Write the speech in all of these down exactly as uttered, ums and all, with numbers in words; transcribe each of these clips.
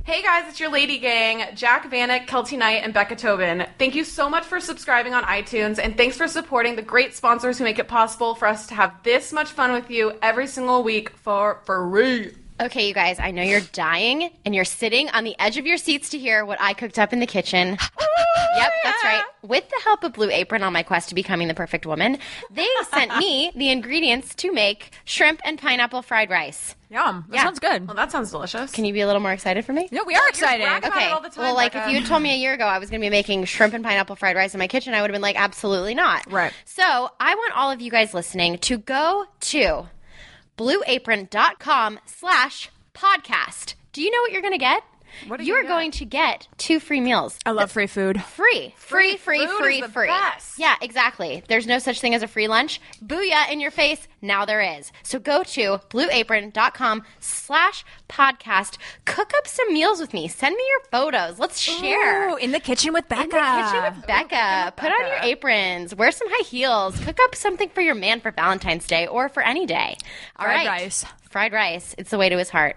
Hey guys, it's your lady gang, Jack Vanek, Kelty Knight, and Becca Tobin. Thank you so much for subscribing on iTunes, and thanks for supporting the great sponsors who make it possible for us to have this much fun with you every single week for free. Okay, you guys, I know you're dying, and you're sitting on the edge of your seats to hear what I cooked up in the kitchen. Yep, that's right. With the help of Blue Apron on my quest to becoming the perfect woman, they sent me the ingredients to make shrimp and pineapple fried rice. Yum. That Yeah. sounds good. Well, that sounds delicious. Can you be a little more excited for me? Yeah, we are excited. bragging about Okay. it all the time, Well, like Becca. if you had told me a year ago I was going to be making shrimp and pineapple fried rice in my kitchen, I would have been like, absolutely not. Right. So I want all of you guys listening to go to blueapron.com slash podcast. Do you know what you're going to get? What are you you are gonna going to get two free meals. I love free food. Free, free, free, food free, is the free. best. Yeah, exactly. There's no such thing as a free lunch. Booyah in your face. Now there is. So go to blueapron.com slash podcast. Cook up some meals with me. Send me your photos. Let's share. Ooh, in the kitchen with Becca. In the kitchen with Becca. Put on your aprons. Wear some high heels. Cook up something for your man for Valentine's Day or for any day. All Fried right. rice. Fried rice. It's the way to his heart.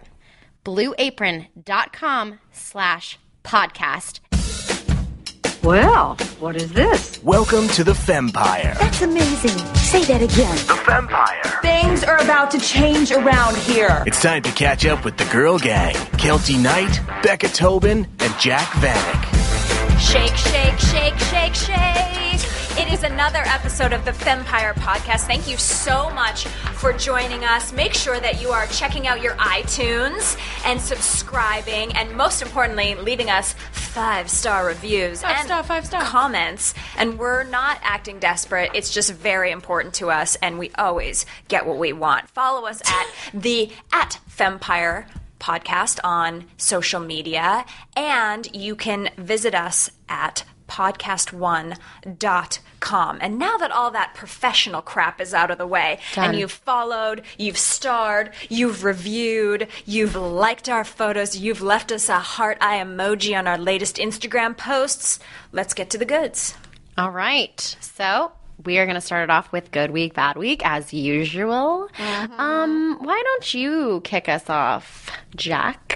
blueapron.com slash podcast. Well, what is this? Welcome to the Fempire. That's amazing. Say that again. The Fempire. Things are about to change around here. It's time to catch up with the girl gang. Kelty Knight, Becca Tobin, and Jack Vanek. Shake, shake, shake, shake, shake. It is another episode of the Fempire Podcast. Thank you so much for joining us. Make sure that you are checking out your iTunes and subscribing, and most importantly, leaving us five-star reviews Five and star, five star. comments. And we're not acting desperate. It's just very important to us, and we always get what we want. Follow us at the at Fempire Podcast on social media, and you can visit us at podcast one dot com. And now that all that professional crap is out of the way, Done. and you've followed, you've starred, you've reviewed, you've liked our photos, you've left us a heart eye emoji on our latest Instagram posts, let's get to the goods. All right. So we are going to start it off with Good Week, Bad Week, as usual. Um, why don't you kick us off, Jack?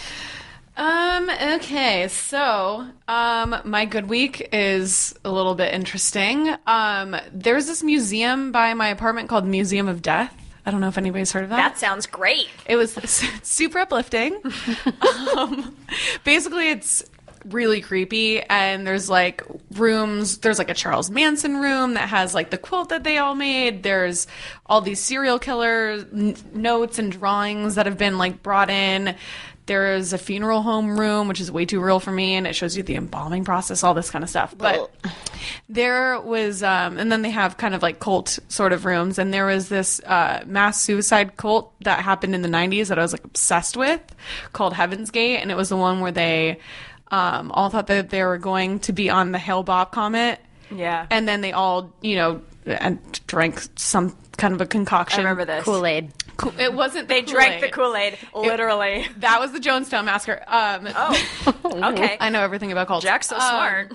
Um, okay, so, um, my good week is a little bit interesting. Um, there's this museum by my apartment called Museum of Death. I don't know if anybody's heard of that. That sounds great. It was super uplifting. um, basically, it's really creepy, and there's like rooms. There's like a Charles Manson room that has like the quilt that they all made. There's all these serial killer n- notes and drawings that have been like brought in. There's a funeral home room, which is way too real for me, and it shows you the embalming process, all this kind of stuff. But there was, um, and then they have kind of like cult sort of rooms, and there was this uh, mass suicide cult that happened in the nineties that I was like obsessed with, called Heaven's Gate, and it was the one where they um, all thought that they were going to be on the Hale-Bopp comet. Yeah. And then they all, you know, and drank some kind of a concoction. I remember this. Kool-Aid. Cool. It wasn't the They drank the Kool-Aid. Kool-Aid, literally. That was the Jonestown Massacre. Um, Oh, okay. I know everything about cults. Jack's so Um, smart.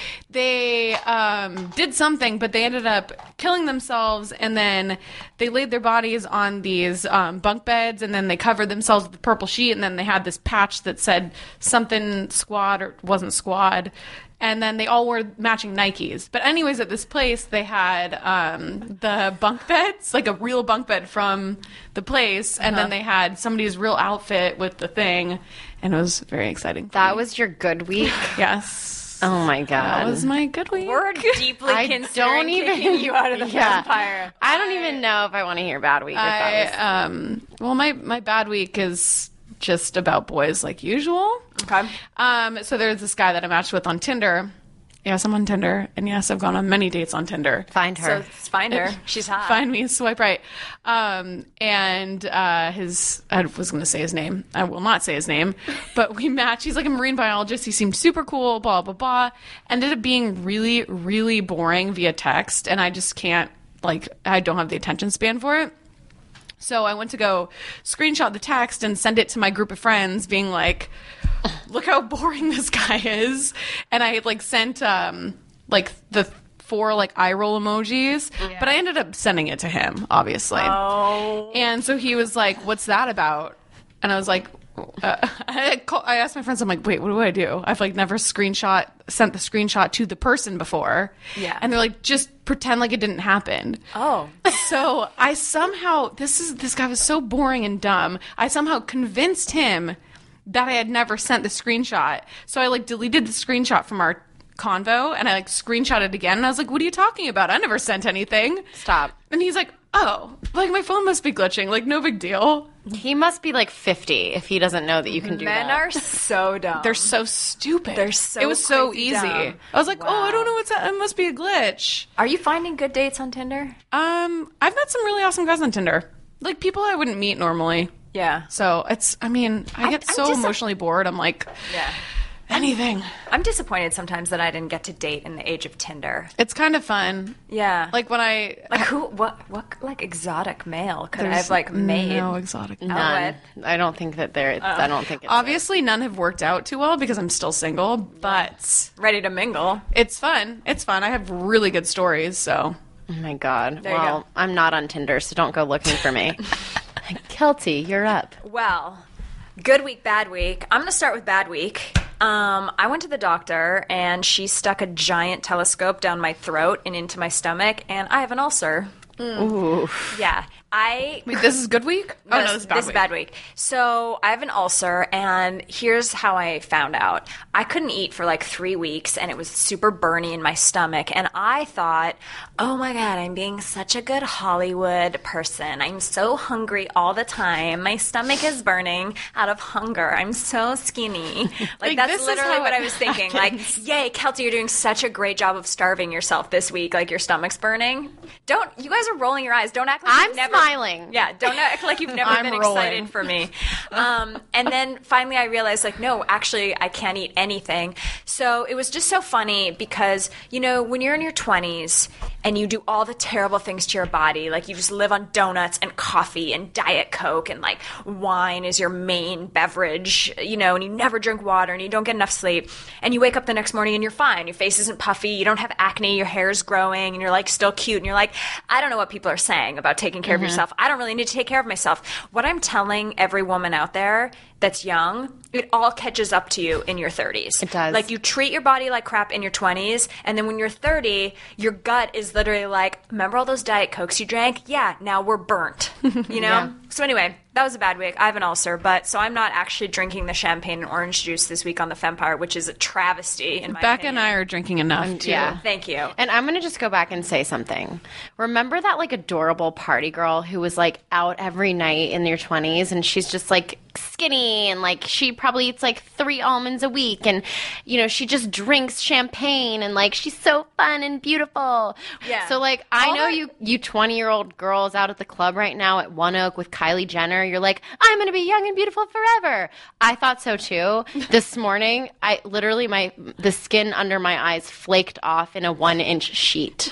They um, did something, but they ended up killing themselves, and then they laid their bodies on these um, bunk beds, and then they covered themselves with a purple sheet, and then they had this patch that said something squad or wasn't squad. And then they all wore matching Nikes. But anyways, at this place, they had um, the bunk beds, like a real bunk bed from the place. And then they had somebody's real outfit with the thing. And it was very exciting. for That me. was your good week? Yes. Oh, my God. That was my good week. We're deeply I considering don't even kicking you out of the Yeah. Vampire. I don't even know if I want to hear bad week. If I, that was... um, well, my, my bad week is just about boys like usual. Okay. Um, so there's this guy that I matched with on Tinder. Yes, I'm on Tinder. And yes, I've gone on many dates on Tinder. Find So her. let's find her. She's hot. Find me, swipe right. Um, and uh, his, I was going to say his name. I will not say his name. But we matched. He's like a marine biologist. He seemed super cool, blah, blah, blah. Ended up being really, really boring via text. And I just can't, like, I don't have the attention span for it. So I went to go screenshot the text and send it to my group of friends, being like, look how boring this guy is. And I like sent um like the four like eye roll emojis, but I ended up sending it to him, obviously. Oh. And so he was like, what's that about? And I was like, uh, I, call, I asked my friends, I'm like, wait, what do I do? I've like never screenshot, sent the screenshot to the person before. Yeah. And they're like, just pretend like it didn't happen. Oh. So I somehow, this is, this guy was so boring and dumb. I somehow convinced him that I had never sent the screenshot. So I like deleted the screenshot from our convo and I like screenshot it again. And I was like, what are you talking about? I never sent anything. Stop. And he's like, oh, like my phone must be glitching. Like, no big deal. He must be like fifty if he doesn't know that you can do Men that. are so dumb. They're so stupid. They're so It was so crazy easy. dumb. I was like, oh, I Wow. don't know what's that. It must be a glitch. Are you finding good dates on Tinder? Um, I've met some really awesome guys on Tinder. Like people I wouldn't meet normally. Yeah. So it's, I mean, I get I'm so dis- emotionally bored. I'm like, Yeah. anything. I'm disappointed sometimes that I didn't get to date in the age of Tinder. It's kind of fun. Yeah. Like when I, like who? What? What? Like exotic male could I there's have like made? no exotic. None. with? I don't think that they're. I don't think it's Obviously, none have worked out too well because I'm still single, but Ready to mingle? it's fun. It's fun. I have really good stories, so. Oh my god. There you well, go. I'm not on Tinder, so don't go looking for me. Kelty, you're up. Well, good week, bad week. I'm going to start with bad week. Um, I went to the doctor and she stuck a giant telescope down my throat and into my stomach, and I have an ulcer. Ooh. Yeah. I Wait, this is good week? Oh, no, this is bad this week. is bad week. So I have an ulcer, and here's how I found out. I couldn't eat for like three weeks, and it was super burny in my stomach. And I thought, oh my God, I'm being such a good Hollywood person. I'm so hungry all the time. My stomach is burning out of hunger. I'm so skinny. Like, Like, that's this is literally how what it I was thinking. Like, yay, Kelty, you're doing such a great job of starving yourself this week. Like, your stomach's burning. Don't, you guys are rolling your eyes. Don't act like I'm you've never. smiling. Yeah, don't act like you've never I'm been rolling. excited for me. Um, and then finally I realized, like, no, actually I can't eat anything. So it was just so funny because, you know, when you're in your twenties and you do all the terrible things to your body, like you just live on donuts and coffee and Diet Coke and like wine is your main beverage, you know, and you never drink water and you don't get enough sleep, and you wake up the next morning and you're fine. Your face isn't puffy, you don't have acne, your hair is growing, and you're like still cute, and you're like, I don't know what people are saying about taking care of yourself. I don't really need to take care of myself. What I'm telling every woman out there that's young, it all catches up to you in your thirties. It does. Like, you treat your body like crap in your twenties, and then when you're thirty, your gut is literally like, remember all those Diet Cokes you drank? Yeah, now we're burnt. You know? Yeah. So anyway, that was a bad week. I have an ulcer, but so I'm not actually drinking the champagne and orange juice this week on the Fempire, which is a travesty in my Becca opinion. and I are drinking enough, too. yeah. Thank you. And I'm going to just go back and say something. Remember that like adorable party girl who was like out every night in their twenties, and she's just like skinny, and like she probably eats like three almonds a week, and you know, she just drinks champagne, and like she's so fun and beautiful. Yeah. So like I All know that- you you twenty-year-old girls out at the club right now at One Oak with Kylie Jenner, you're like, I'm going to be young and beautiful forever. I thought so too. This morning, I literally my the skin under my eyes flaked off in a one-inch sheet.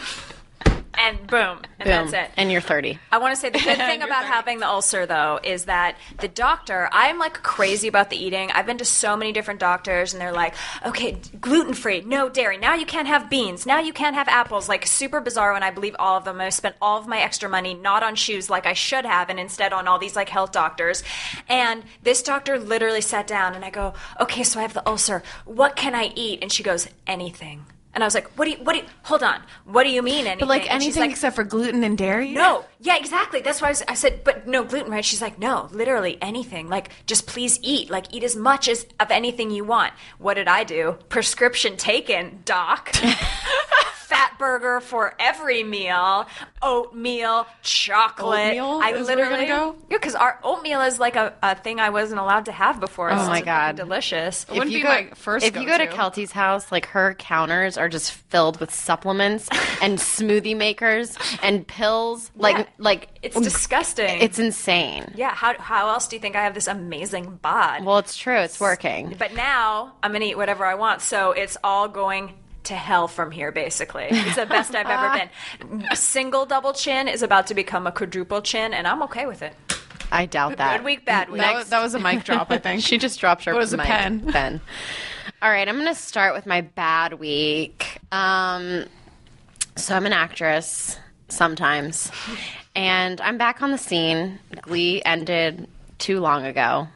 And boom. And Boom. that's it. And you're thirty. I want to say the good thing about having the ulcer, though, is that the doctor, I'm like crazy about the eating. I've been to so many different doctors, and they're like, okay, gluten free, no dairy. Now you can't have beans. Now you can't have apples. Like, super bizarre, and I believe all of them. I spent all of my extra money not on shoes like I should have, and instead on all these like health doctors. And this doctor literally sat down, and I go, okay, so I have the ulcer. What can I eat? And she goes, anything. And I was like, what do you, what do you, hold on. What do you mean anything? But like And she's anything like, except for gluten and dairy? no, yeah, exactly. That's why I, was, I said, but no gluten, right? She's like, no, literally anything. Like, just please eat. Like, eat as much as of anything you want. What did I do? Prescription taken, doc. Fat burger for every meal, oatmeal, chocolate. Oatmeal I is where you're literally gonna go? Yeah, because our oatmeal is like a, a thing I wasn't allowed to have before. Oh It's my freaking God. delicious. It wouldn't you be go, my first If you go to go-to. Kelty's house, like her counters are just filled with supplements and smoothie makers and pills. Like, Yeah. like It's disgusting. It's insane. yeah. How how else do you think I have this amazing bod? Well, it's true. It's working. But now I'm gonna eat whatever I want, so it's all going to hell from here. Basically, it's the best I've ever been. A single double chin is about to become a quadruple chin, and I'm okay with it. I doubt that. Good week, bad week. That was, that was a mic drop, I think. She just dropped her What was a mic. pen? pen. All right, I'm going to start with my bad week. Um, so I'm an actress sometimes, and I'm back on the scene. Glee ended too long ago.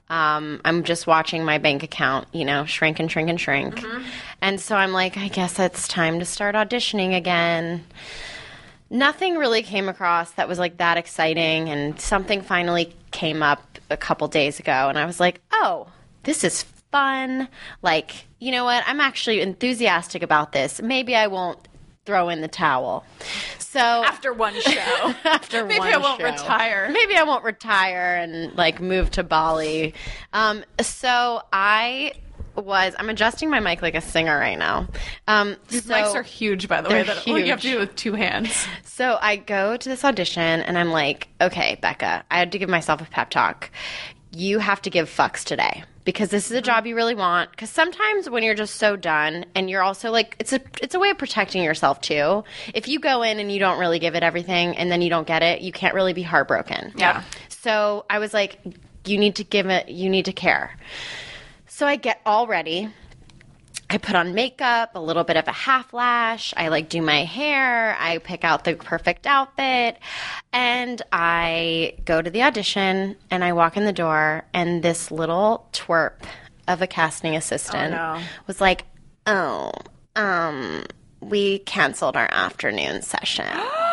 Um, I'm just watching my bank account, you know, shrink and shrink and shrink. Mm-hmm. And so I'm like, I guess it's time to start auditioning again. Nothing really came across that was like that exciting, and something finally came up a couple days ago, and I was like, oh, this is fun. Like, you know what? I'm actually enthusiastic about this. Maybe I won't throw in the towel. So After one show. after Maybe one I won't show. retire. Maybe I won't retire and like move to Bali. Um, so I was I'm adjusting my mic like a singer right now. Um, These so, mics are huge, by the way. they're That all you have to huge. do with two hands. So I go to this audition and I'm like, okay, Becca, I had to give myself a pep talk. You have to give fucks today because this is a job you really want. Because sometimes when you're just so done and you're also like, it's a it's a way of protecting yourself too. If you go in and you don't really give it everything and then you don't get it, you can't really be heartbroken. Yeah. So I was like, you need to give it, you need to care. So I get all ready. I put on makeup, a little bit of a half lash. I like do my hair. I pick out the perfect outfit. And I go to the audition and I walk in the door and this little twerp of a casting assistant Oh, no. was like, oh, um, we canceled our afternoon session.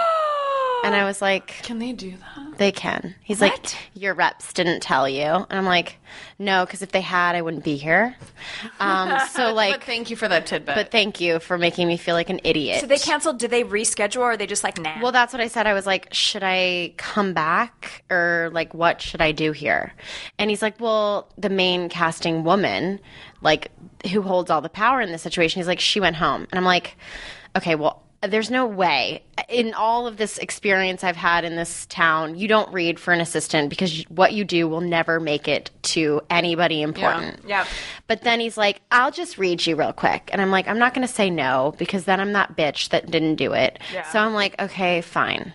And I was like, Can they do that? they can. He's like, your reps didn't tell you. And I'm like, no, because if they had, I wouldn't be here. Um, so like, But thank you for that tidbit. but thank you for making me feel like an idiot. So they canceled. Did they reschedule, or are they just like, nah? Well, that's what I said. I was like, should I come back or like, what should I do here? And he's like, well, the main casting woman, like, who holds all the power in this situation, he's like, she went home. And I'm like, okay, well, there's no way. In all of this experience I've had in this town, you don't read for an assistant because what you do will never make it to anybody important. Yeah. But then he's like, I'll just read you real quick. And I'm like, I'm not going to say no because then I'm that bitch that didn't do it. Yeah. So I'm like, okay, fine.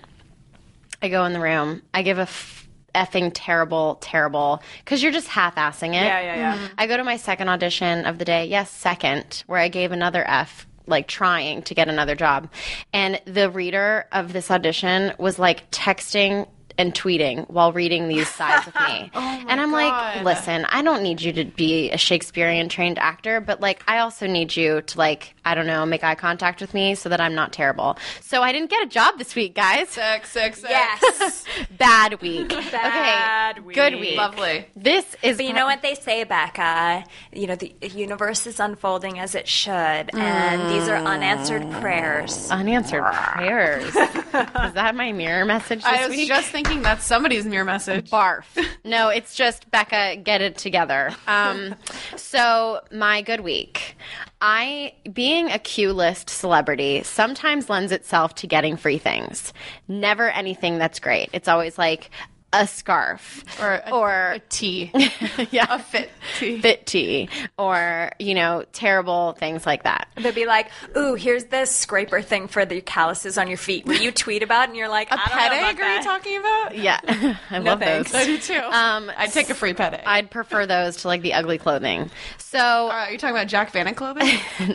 I go in the room. I give a f- effing terrible, terrible, because you're just half-assing it. Yeah, yeah, yeah. I go to my second audition of the day. Yes, second, where I gave another F, like trying to get another job. And the reader of this audition was like texting and tweeting while reading these sides with me. And I'm like, God. listen, I don't need you to be a Shakespearean trained actor, but like I also need you to like, I don't know, make eye contact with me so that I'm not terrible. So I didn't get a job this week, guys. Six, six, six. Yes. Bad week. Bad okay. week. Good week. Lovely. This is But you know what they say, Becca? You know, the universe is unfolding as it should, and these are unanswered prayers. unanswered prayers. Is that my mirror message this I was week? just thinking that's somebody's mirror message. Barf. No, it's just Becca, get it together. Um, so my good week. I, being a Q list celebrity, sometimes lends itself to getting free things. Never anything that's great. It's always like a scarf Or a, or a tea. yeah, A fit tea. fit tea, or you know, terrible things like that. They'd be like, "Ooh, here's this scraper thing for the calluses on your feet." What you tweet about, and you're like, A "I don't know pet about egg, are you that." talking about? Yeah, I love thanks. those. I do too. Um, I'd take a free pet egg. I'd prefer those to like the ugly clothing. So All right, are you talking about Jack Vanna clothing?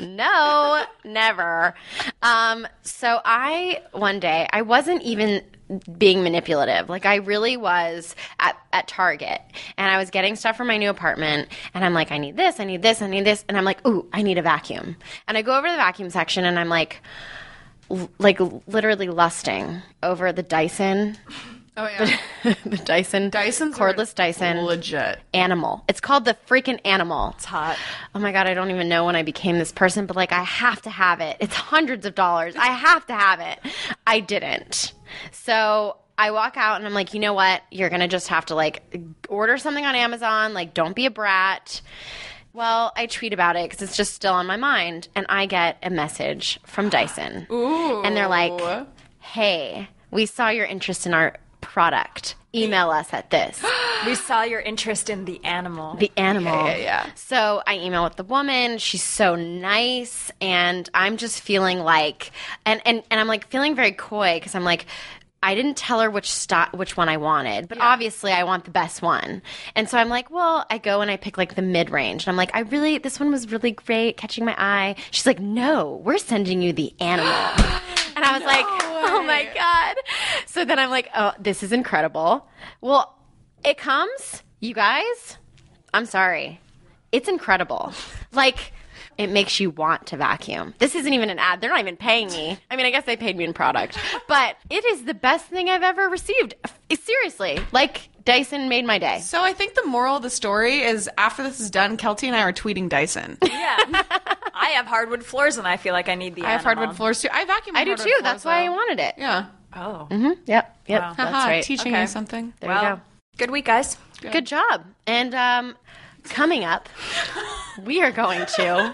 no, never. Um, so I one day I wasn't even being manipulative. Like I really was at, at Target and I was getting stuff for my new apartment and I'm like, I need this, I need this, I need this. And I'm like, ooh, I need a vacuum. And I go over to the vacuum section and I'm like, l- like literally lusting over the Dyson, Oh yeah. the Dyson, Dysons cordless are Dyson. legit. Animal. It's called the freaking Animal. It's hot. Oh my God, I don't even know when I became this person, but like I have to have it. It's hundreds of dollars. I have to have it. I didn't. So I walk out and I'm like, you know what? You're going to just have to like order something on Amazon. Like, don't be a brat. Well, I tweet about it because it's just still on my mind. And I get a message from Dyson. Ooh. And they're like, hey, we saw your interest in our product. Email us at this. We saw your interest in the animal. The animal. Yeah, yeah, yeah. So I email with the woman. She's so nice, and I'm just feeling like, and and, and I'm like feeling very coy because I'm like, I didn't tell her which st- which one I wanted, but obviously I want the best one. And so I'm like, well, I go and I pick like the mid range, and I'm like, I really, this one was really great, catching my eye. She's like, no, we're sending you the animal. And I was like, oh my God. So then I'm like, oh, this is incredible. Well, it comes, you guys, I'm sorry. It's incredible. Like, it makes you want to vacuum. This isn't even an ad. They're not even paying me. I mean, I guess they paid me in product. But it is the best thing I've ever received. Seriously. Like, Dyson made my day. So I think the moral of the story is after this is done, Kelty and I are tweeting Dyson. Yeah. I have hardwood floors, and I feel like I need the I have animal. hardwood floors, too. I vacuum I do, hardwood too. floors, That's why I though. wanted it. Yeah. Oh. Mm-hmm. Yep. Yep. Wow. That's Haha, right. teaching Okay. you something. There Well, you go. good week, guys. Good job. And um, coming up, we are going to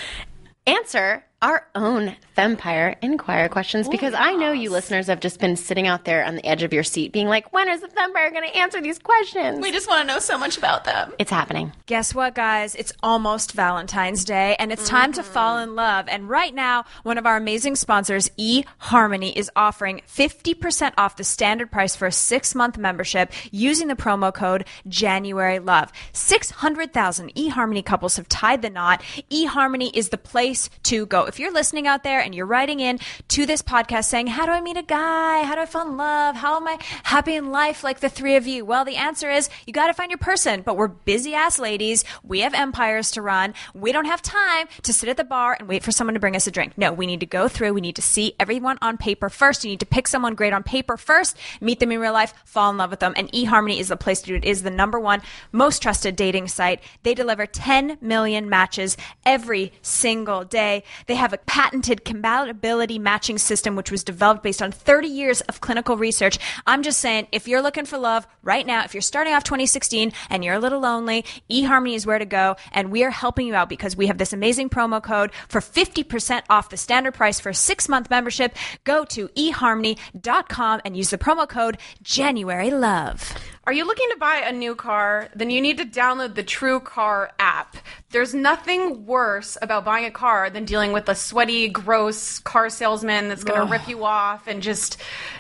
answer our own Fempire Inquirer questions because I know you listeners have just been sitting out there on the edge of your seat being like, when is the Fempire going to answer these questions? We just want to know so much about them. It's happening. Guess what, guys? It's almost Valentine's Day, and it's time to fall in love. And right now, one of our amazing sponsors, eHarmony, is offering fifty percent off the standard price for a six-month membership using the promo code JanuaryLove. six hundred thousand eHarmony couples have tied the knot. eHarmony is the place to go. If you're listening out there and you're writing in to this podcast saying, how do I meet a guy? How do I fall in love? How am I happy in life like the three of you? Well, the answer is you got to find your person, but we're busy ass ladies. We have empires to run. We don't have time to sit at the bar and wait for someone to bring us a drink. No, we need to go through. We need to see everyone on paper first. You need to pick someone great on paper first, meet them in real life, fall in love with them. And eHarmony is the place to do it. It is the number one most trusted dating site. They deliver ten million matches every single day. They have a patented compatibility matching system which was developed based on thirty years of clinical research. I'm just saying, if you're looking for love right now, if you're starting off twenty sixteen and you're a little lonely, eHarmony is where to go, and we are helping you out because we have this amazing promo code for fifty percent off the standard price for a six-month membership. Go to e harmony dot com and use the promo code JanuaryLove. Are you looking to buy a new car? Then you need to download the True Car app. There's nothing worse about buying a car than dealing with a sweaty, gross car salesman that's going to rip you off and just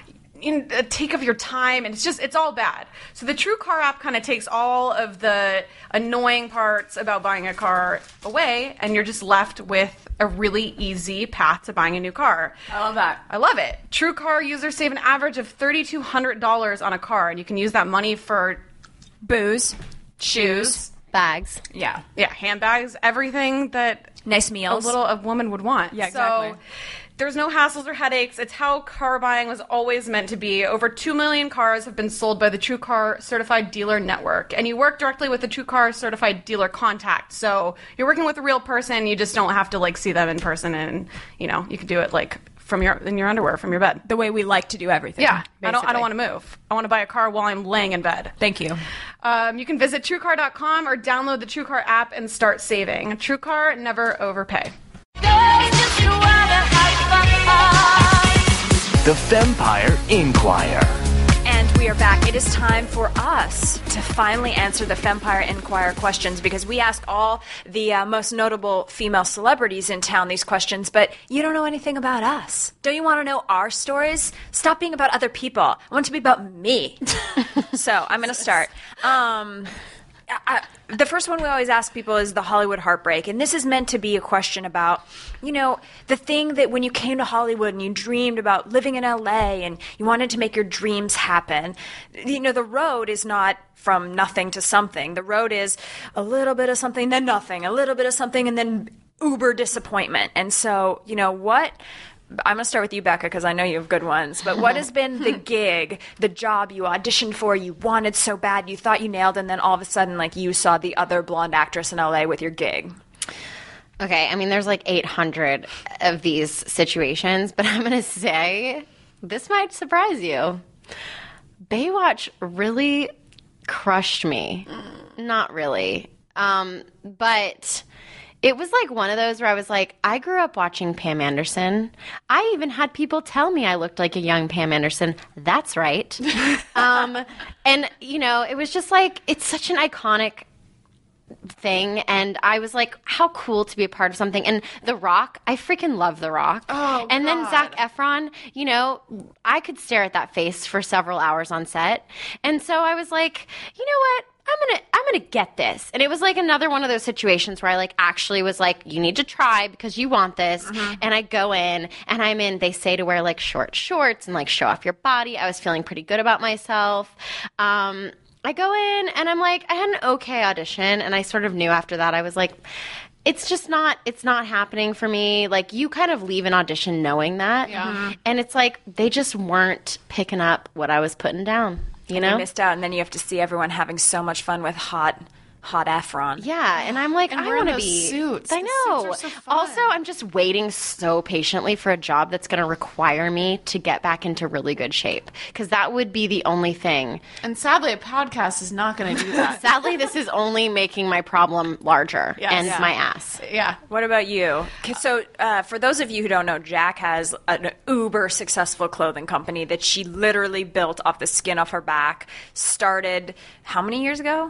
in a take of your time, and it's just it's all bad. So the True Car app kind of takes all of the annoying parts about buying a car away, and you're just left with a really easy path to buying a new car. I love that. I love it. True Car users save an average of three thousand two hundred dollars on a car, and you can use that money for Booze. shoes, Bags. Yeah. yeah, handbags, everything that Nice meals. a little a woman would want. Yeah, exactly. So there's no hassles or headaches. It's how car buying was always meant to be. Over two million cars have been sold by the True Car Certified Dealer Network. And you work directly with the True Car Certified Dealer contact. So you're working with a real person. You just don't have to, like, see them in person. And, you know, you can do it, like, from your in your underwear, from your bed. The way we like to do everything. Yeah. I don't, I don't basically. want to move. I want to buy a car while I'm laying in bed. Thank you. Um, you can visit true car dot com or download the True Car app and start saving. True Car, never overpay. The Fempire Inquirer. And we are back. It is time for us to finally answer the Fempire Inquirer questions because we ask all the uh, most notable female celebrities in town these questions, but you don't know anything about us. Don't you want to know our stories? Stop being about other people. I want it to be about me. So I'm going to start. Um... I, the first one we always ask people is the Hollywood heartbreak. And this is meant to be a question about, you know, the thing that when you came to Hollywood and you dreamed about living in L A and you wanted to make your dreams happen, you know, the road is not from nothing to something. The road is a little bit of something, then nothing, a little bit of something, and then uber disappointment. And so, you know, what... I'm going to start with you, Becca, because I know you have good ones. But what has been the gig, the job you auditioned for, you wanted so bad, you thought you nailed, and then all of a sudden, like, you saw the other blonde actress in L A with your gig? Okay, I mean, there's like eight hundred of these situations, but I'm going to say this might surprise you. Baywatch really crushed me. Not really. Um, but... It was like one of those where I was like, I grew up watching Pam Anderson. I even had people tell me I looked like a young Pam Anderson. That's right. um, and, you know, it was just like, it's such an iconic thing. And I was like, how cool to be a part of something. And The Rock, I freaking love The Rock. Oh, and then God. Zac Efron, you know, I could stare at that face for several hours on set. And so I was like, you know what? I'm gonna, I'm gonna get this. And it was like another one of those situations where I like actually was like, you need to try because you want this. Mm-hmm. And I go in and I'm in, they say to wear like short shorts and like show off your body. I was feeling pretty good about myself. Um, I go in and I'm like, I had an okay audition, and I sort of knew after that, I was like, it's just not, it's not happening for me. Like, you kind of leave an audition knowing that. Yeah. And it's like, they just weren't picking up what I was putting down, you know? You missed out, and then you have to see everyone having so much fun with hot, hot Efron. Yeah, and I'm like, And I wearing want to those be. suits. I The know. suits are so fun. Also, I'm just waiting so patiently for a job that's going to require me to get back into really good shape, because that would be the only thing. And sadly, a podcast is not going to do that. Sadly, this is only making my problem larger Yes. and Yeah. my ass. Yeah. What about you? 'Kay, So, uh, for those of you who don't know, Jack has an uber successful clothing company that she literally built off the skin off her back. Started how many years ago?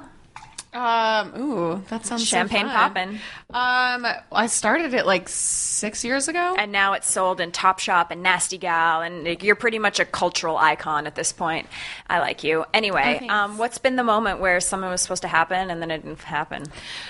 Um, ooh, that sounds so Champagne fun. poppin'. Um, I started it like six years ago. And now it's sold in Topshop and Nasty Gal, and like, you're pretty much a cultural icon at this point. I like you. Anyway, thanks. um, what's been the moment where something was supposed to happen and then it didn't happen?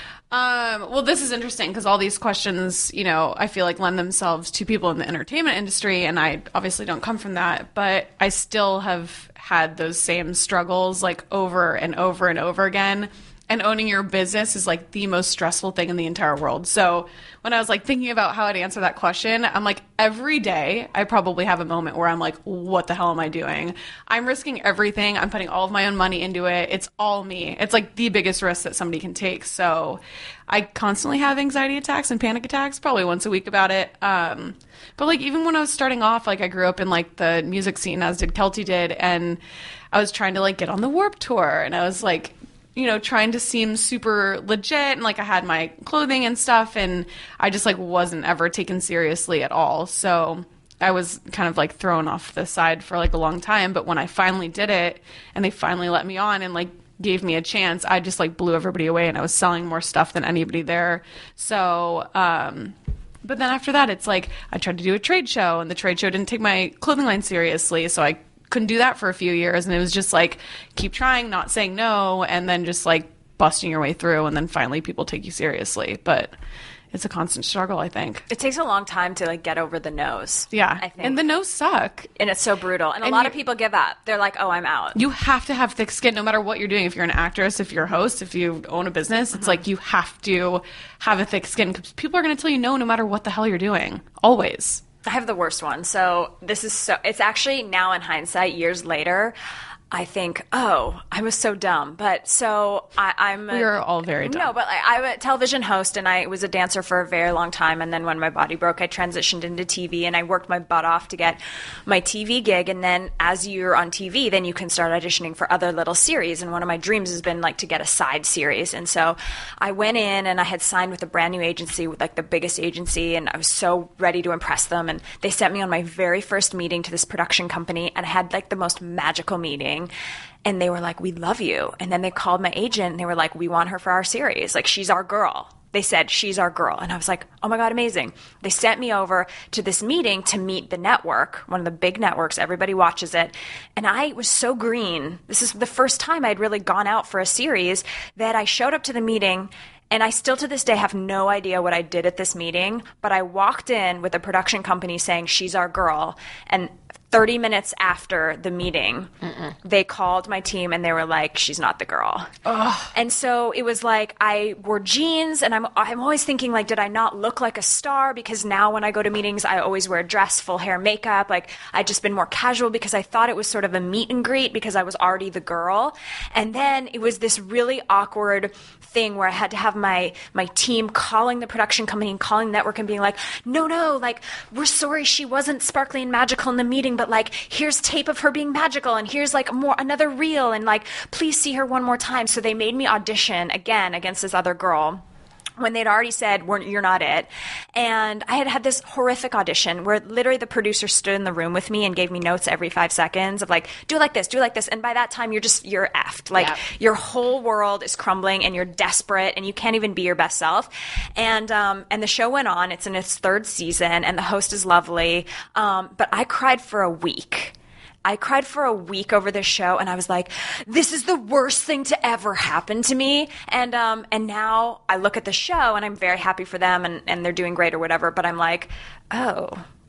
Um, well, this is interesting because all these questions, you know, I feel like lend themselves to people in the entertainment industry, and I obviously don't come from that, but I still have had those same struggles like over and over and over again. And owning your business is like the most stressful thing in the entire world. So when I was like thinking about how I'd answer that question, I'm like, every day I probably have a moment where I'm like, what the hell am I doing? I'm risking everything. I'm putting all of my own money into it. It's all me. It's like the biggest risk that somebody can take. So I constantly have anxiety attacks and panic attacks, probably once a week about it. Um, but like even when I was starting off, like I grew up in like the music scene, as did Kelty did, and I was trying to like get on the Warped Tour, and I was like, you know, trying to seem super legit, and like I had my clothing and stuff, and I just like wasn't ever taken seriously at all. So I was kind of like thrown off the side for like a long time. But when I finally did it and they finally let me on and like gave me a chance, I just like blew everybody away, and I was selling more stuff than anybody there. So, um, but then after that, it's like I tried to do a trade show, and the trade show didn't take my clothing line seriously. So I couldn't do that for a few years, and it was just like keep trying, not saying no, and then just like busting your way through, and then finally people take you seriously. But it's a constant struggle, I think. It takes a long time to like get over the nose. Yeah, I think. and the no's suck. And it's so brutal. And a And lot you- of people give up. They're like, oh, I'm out. You have to have thick skin no matter what you're doing. If you're an actress, if you're a host, if you own a business, it's like you have to have a thick skin because people are going to tell you no no matter what the hell you're doing. Always. I have the worst one. So this is so, it's actually now in hindsight, years later, I think, oh, I was so dumb. But so I, I'm. We are all very dumb. No, but like, I'm a television host, and I was a dancer for a very long time. And then when my body broke, I transitioned into T V, and I worked my butt off to get my T V gig. And then as you're on T V, then you can start auditioning for other little series. And one of my dreams has been like to get a side series. And so I went in, and I had signed with a brand new agency, with like the biggest agency, and I was so ready to impress them. And they sent me on my very first meeting to this production company, and I had like the most magical meeting. And they were like, we love you. And then they called my agent, and they were like, we want her for our series. Like, she's our girl. They said, she's our girl. And I was like, oh my God, amazing. They sent me over to this meeting to meet the network, one of the big networks. Everybody watches it. And I was so green. This is the first time I'd really gone out for a series that I showed up to the meeting. And I still to this day have no idea what I did at this meeting. But I walked in with a production company saying, she's our girl. And thirty minutes after the meeting, Mm-mm. they called my team, and they were like, she's not the girl. Ugh. And so it was like I wore jeans, and I'm I'm always thinking, like, did I not look like a star? Because now when I go to meetings, I always wear a dress, full hair, makeup. Like, I'd just been more casual because I thought it was sort of a meet and greet because I was already the girl. And then it was this really awkward thing where I had to have my my team calling the production company and calling the network and being like, no, no, like, we're sorry she wasn't sparkly and magical in the meeting, but like, here's tape of her being magical, and here's like more another reel, and like, please see her one more time. So they made me audition again against this other girl when they'd already said, We're, you're not it. And I had had this horrific audition where literally the producer stood in the room with me and gave me notes every five seconds of like, do it like this, do it like this. And by that time, you're just, you're effed. Like, yep. Your whole world is crumbling, and you're desperate, and you can't even be your best self. And um, and the show went on. It's in its third season, and the host is lovely. Um, but I cried for a week. I cried for a week over this show, and I was like, this is the worst thing to ever happen to me. And um, and now I look at the show, and I'm very happy for them, and, and they're doing great or whatever, but I'm like, oh, like,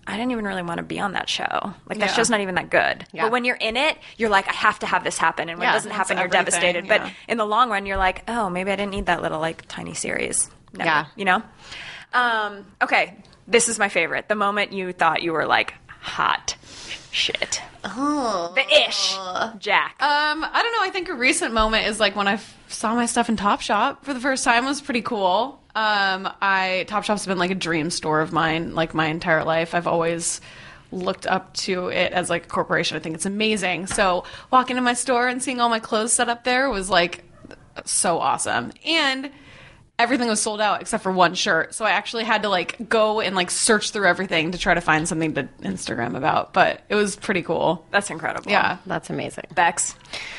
I didn't even really want to be on that show. Like, that Yeah. show's not even that good. Yeah. But when you're in it, you're like, I have to have this happen. And when Yeah, it doesn't it's happen, you're everything, devastated. yeah. But in the long run, you're like, oh, maybe I didn't need that little, like, tiny series. Never, Yeah. You know? Um, okay. This is my favorite. The moment you thought you were, like, hot shit. Oh. The ish. Jack. Um, I don't know. I think a recent moment is like when I f- saw my stuff in Topshop for the first time was pretty cool. Um, I Topshop's been like a dream store of mine, like my entire life. I've always looked up to it as like a corporation. I think it's amazing. So walking into my store and seeing all my clothes set up there was like so awesome. And everything was sold out except for one shirt. So I actually had to like go and like search through everything to try to find something to Instagram about. But it was pretty cool. That's incredible. Yeah. That's amazing. Bex.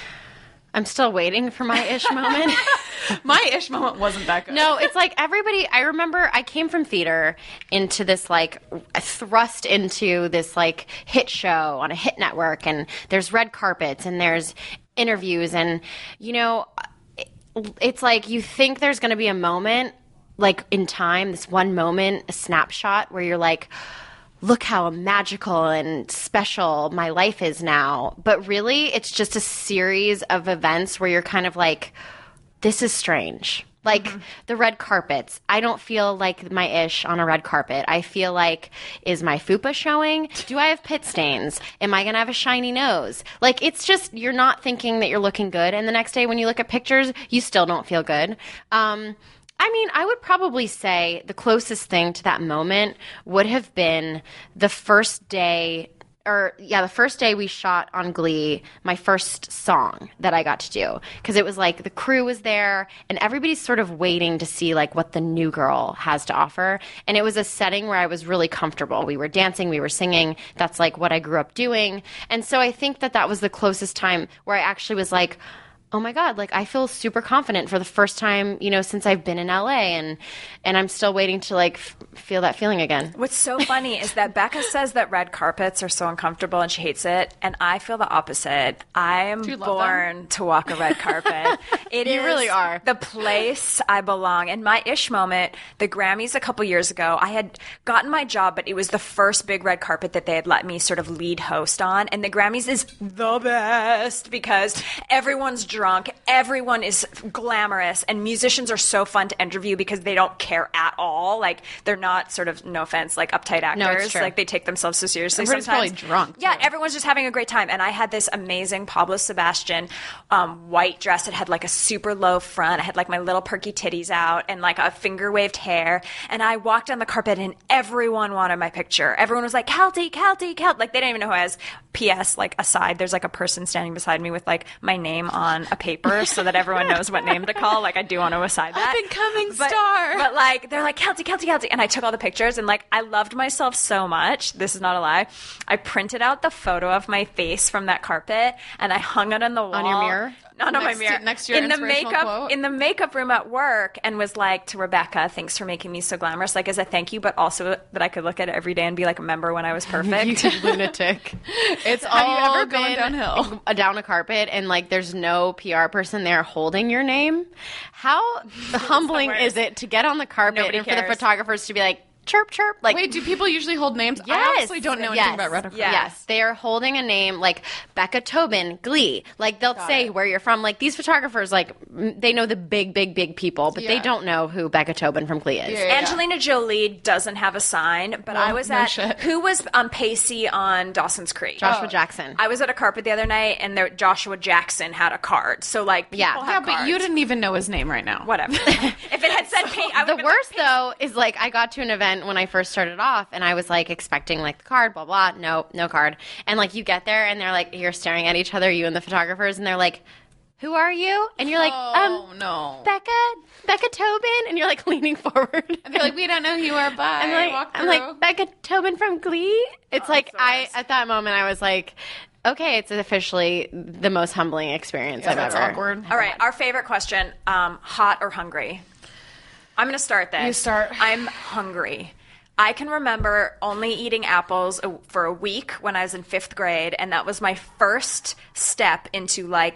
I'm still waiting for my ish moment. My ish moment wasn't that good. No, it's like everybody. I remember I came from theater into this, like, thrust into this, like, hit show on a hit network, and there's red carpets and there's interviews, and, you know, it's like you think there's going to be a moment, like, in time, this one moment, a snapshot where you're like, look how magical and special my life is now. But really, it's just a series of events where you're kind of like, this is strange. Like mm-hmm. the red carpets. I don't feel like my ish on a red carpet. I feel like, is my fupa showing? Do I have pit stains? Am I going to have a shiny nose? Like, it's just, you're not thinking that you're looking good. And the next day when you look at pictures, you still don't feel good. Um, I mean, I would probably say the closest thing to that moment would have been the first day, or yeah, the first day we shot on Glee, my first song that I got to do. Because it was like the crew was there and everybody's sort of waiting to see like what the new girl has to offer. And it was a setting where I was really comfortable. We were dancing, we were singing. That's like what I grew up doing. And so I think that that was the closest time where I actually was like, oh my God, like I feel super confident for the first time, you know, since I've been in L A, and and I'm still waiting to like f- feel that feeling again. What's so funny is that Becca says that red carpets are so uncomfortable and she hates it, and I feel the opposite. I am you love born to walk a red carpet. It You is really are. the place I belong. And my ish moment, the Grammys a couple years ago, I had gotten my job, but it was the first big red carpet that they had let me sort of lead host on. And the Grammys is the best because everyone's drunk, everyone is glamorous, and musicians are so fun to interview because they don't care at all. Like, they're not sort of, no offense, like uptight actors. No, it's true. Like, they take themselves so seriously Everybody's sometimes. probably drunk, Yeah, too. everyone's just having a great time. And I had this amazing Pablo Sebastian um, white dress that had like a super low front. I had like my little perky titties out and like a finger waved hair. And I walked on the carpet and everyone wanted my picture. Everyone was like, Kelty, Kelty, Kelty. Like, they didn't even know who I was. P S, like, aside, there's like a person standing beside me with like my name on a paper so that everyone knows what name to call. Like, I do want to aside that. Up and coming But- star. But like, they're like, Kelty, Kelty, Kelty. And I took all the pictures and like, I loved myself so much. This is not a lie. I printed out the photo of my face from that carpet and I hung it on the wall. On your mirror? Not on my Next to- mirror. next to your in the inspirational makeup quote? in the makeup room at work, and was like to Rebecca, thanks for making me so glamorous, like as a thank you, but also that I could look at it every day and be like, remember when I was perfect? You lunatic. It's Have you all ever gone been downhill? a- down a carpet and like there's no P R person there holding your name. How humbling worst. is it to get on the carpet Nobody and for the cares. photographers to be like, chirp, chirp? Like, Wait, do people usually hold names? I Yes. honestly don't know yes. anything about Red Carpet. Yeah. Yes, they are holding a name like Becca Tobin, Glee. Like, they'll say it. where you're from. Like, these photographers, like, m- they know the big, big, big people, but they Yeah. don't know who Becca Tobin from Glee is. Yeah, yeah. Angelina Jolie doesn't have a sign, but I was no at shit. who was on Pacey on Dawson's Creek. Joshua Jackson. I was at a carpet the other night, and there, Joshua Jackson had a card. So like, people Yeah. have Yeah, but cards. you didn't even know his name right now. Whatever. If it had said Pacey, I The would've been worst, like, Pacey. though, is like I got to an event when I first started off, and I was like expecting like the card, blah blah. No, no card. And like you get there, and they're like, you're staring at each other, you and the photographers, and they're like, "Who are you?" And you're like, Oh, "Um, no. Becca, Becca Tobin," and you're like leaning forward. And they're like, we don't know who you are, bye. I'm like, Walk I'm through. like Becca Tobin from Glee. It's like I at that moment I was like, okay, it's officially the most humbling experience I've that's ever. awkward. All right, our favorite question: um, hot or hungry? I'm going to start this. You start. I'm hungry. I can remember only eating apples a- for a week when I was in fifth grade, and that was my first step into like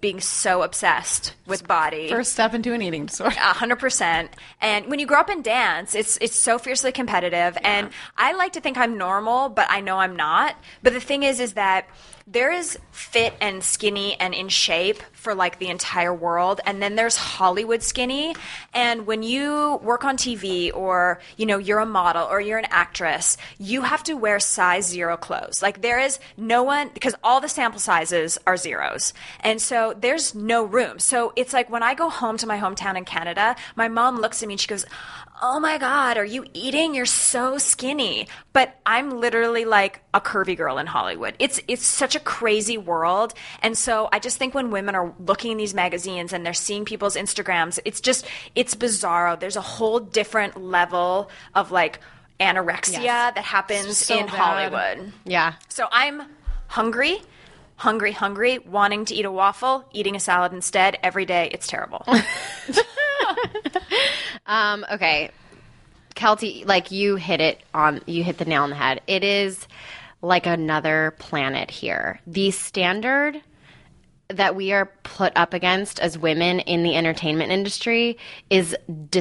being so obsessed with body. First step into an eating disorder. A hundred percent. And when you grow up in dance, it's it's so fiercely competitive. Yeah. And I like to think I'm normal, but I know I'm not. But the thing is, is that there is fit and skinny and in shape for like the entire world, and then there's Hollywood skinny. And when you work on T V, or you know you're a model or you're an actress, you have to wear size zero clothes. Like there is no one, because all the sample sizes are zeros, and so there's no room. So it's like when I go home to my hometown in Canada, my mom looks at me and she goes, "Oh my God, are you eating? You're so skinny." But I'm literally like a curvy girl in Hollywood. It's it's such a crazy world. And so I just think when women are looking in these magazines and they're seeing people's Instagrams, it's just, it's bizarro. There's a whole different level of like anorexia yes. that happens so in bad. Hollywood. Yeah. So I'm hungry, hungry, hungry, wanting to eat a waffle, eating a salad instead every day. It's terrible. Um, okay. Kelty, like you hit it on, you hit the nail on the head. It is like another planet here. The standard that we are put up against as women in the entertainment industry is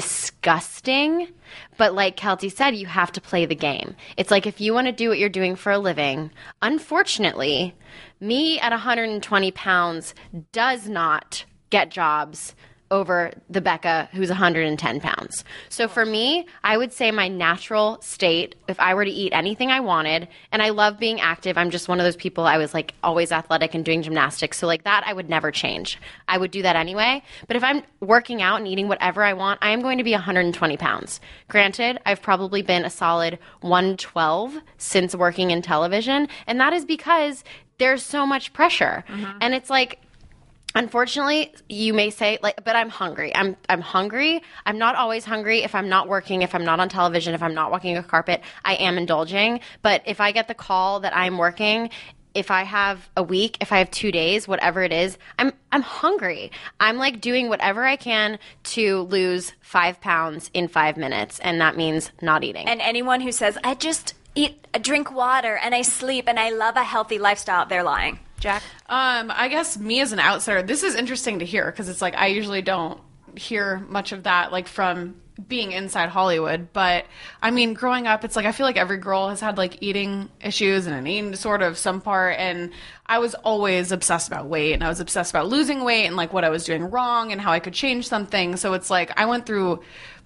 disgusting. But like Kelty said, you have to play the game. It's like if you want to do what you're doing for a living, unfortunately, me at one hundred twenty pounds does not get jobs over the Becca who's one hundred ten pounds. So for me, I would say my natural state, if I were to eat anything I wanted, and I love being active, I'm just one of those people, I was like always athletic and doing gymnastics. So like that, I would never change. I would do that anyway. But if I'm working out and eating whatever I want, I am going to be one hundred twenty pounds. Granted, I've probably been a solid one twelve since working in television. And that is because there's so much pressure. Mm-hmm. And it's like, unfortunately, you may say, like, but I'm hungry. I'm I'm hungry. I'm not always hungry. If I'm not working, if I'm not on television, if I'm not walking a carpet, I am indulging. But if I get the call that I'm working, if I have a week, if I have two days, whatever it is, I'm I'm hungry. I'm like doing whatever I can to lose five pounds in five minutes, and that means not eating. And anyone who says, I just eat, drink water, and I sleep, and I love a healthy lifestyle, they're lying. Jack? Um, I guess me as an outsider, this is interesting to hear because it's like I usually don't hear much of that like from being inside Hollywood. But I mean, growing up, it's like I feel like every girl has had like eating issues and an eating disorder of some part. And I was always obsessed about weight, and I was obsessed about losing weight and like what I was doing wrong and how I could change something. So it's like I went through